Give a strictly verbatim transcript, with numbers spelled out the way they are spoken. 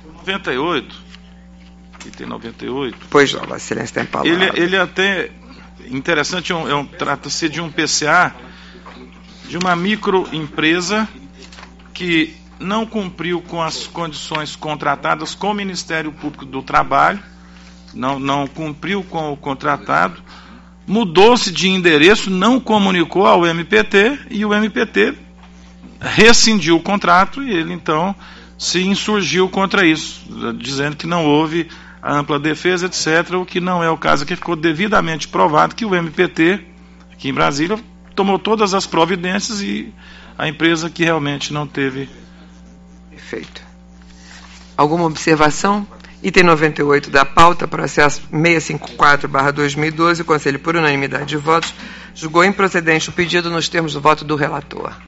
noventa e oito, item noventa e oito. Pois não, Vossa Excelência tem palavra. Ele, ele até interessante, é um, é um, trata-se de um P C A de uma microempresa que não cumpriu com as condições contratadas com o Ministério Público do Trabalho, não, não cumpriu com o contratado, mudou-se de endereço, não comunicou ao M P T e o M P T rescindiu o contrato e ele então se insurgiu contra isso, dizendo que não houve a ampla defesa, etcétera, o que não é o caso, que ficou devidamente provado que o M P T, aqui em Brasília, tomou todas as providências e a empresa que realmente não teve. Perfeito. Alguma observação? Item noventa e oito da pauta, processo seiscentos e cinquenta e quatro barra dois mil e doze, o Conselho, por unanimidade de votos, julgou improcedente o pedido nos termos do voto do relator.